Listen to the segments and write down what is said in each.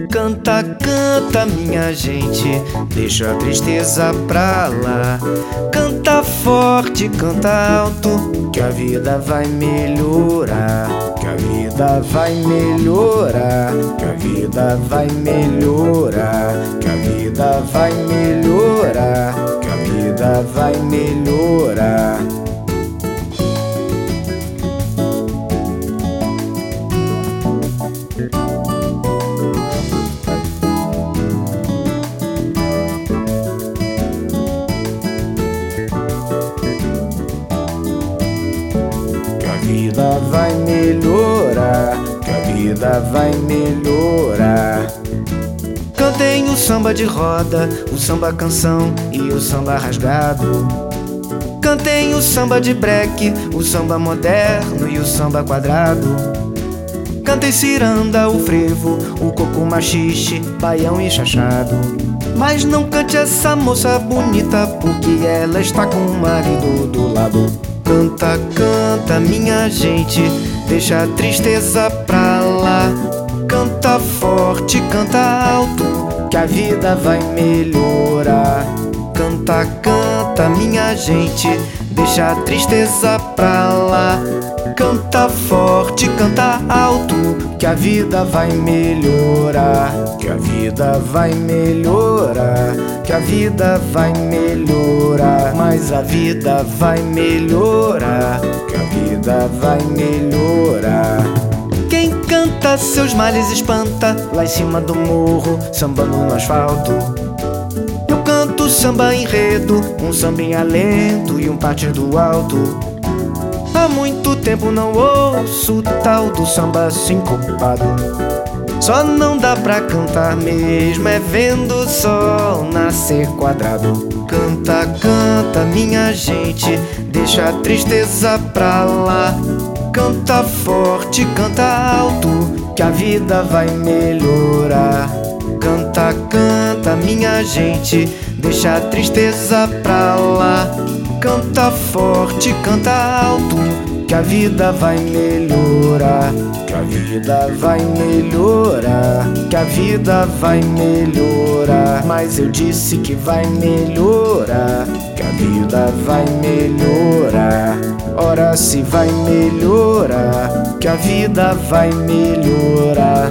Canta, canta, minha gente, deixa a tristeza pra lá. Canta forte, canta alto, que a vida vai melhorar. Que a vida vai melhorar. Que a vida vai melhorar. Que a vida vai melhorar. Que a vida vai melhorar. Que a vida vai melhorar, que a vida vai melhorar. Cantem o samba de roda, o samba canção e o samba rasgado. Cantem o samba de breque, o samba moderno e o samba quadrado. Cantem ciranda, o frevo, o coco machixe, baião e chachado. Mas não cante essa moça bonita, porque ela está com o marido do lado. Canta, canta, minha gente, deixa a tristeza pra lá. Canta forte, canta alto, que a vida vai melhorar. Canta, canta, minha gente, deixa a tristeza pra lá. Canta forte, canta alto, que a vida vai melhorar. Que a vida vai melhorar. Que a vida vai melhorar. Mas a vida vai melhorar. Que a vida vai melhorar. Quem canta seus males espanta, lá em cima do morro, sambando no asfalto. Eu canto samba enredo, um sambinha lento e um partido alto. Há muito tempo não ouço o tal do samba sincopado. Só não dá pra cantar mesmo, é vendo o sol nascer quadrado. Canta, canta, minha gente, deixa a tristeza pra lá. Canta forte, canta alto, que a vida vai melhorar. Canta, canta, minha gente, deixa a tristeza pra lá. Canta forte, canta alto, que a vida vai melhorar. Que a vida vai melhorar. Que a vida vai melhorar. Mas eu disse que vai melhorar. Que a vida vai melhorar. Ora se vai melhorar. Que a vida vai melhorar.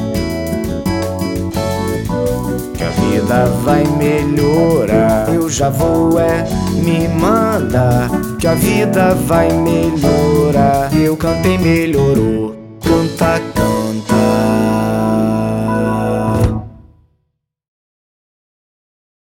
Que a vida vai melhorar. Eu já vou, me manda. Que a vida vai melhorar. Eu cantei, melhorou. Canta, canta.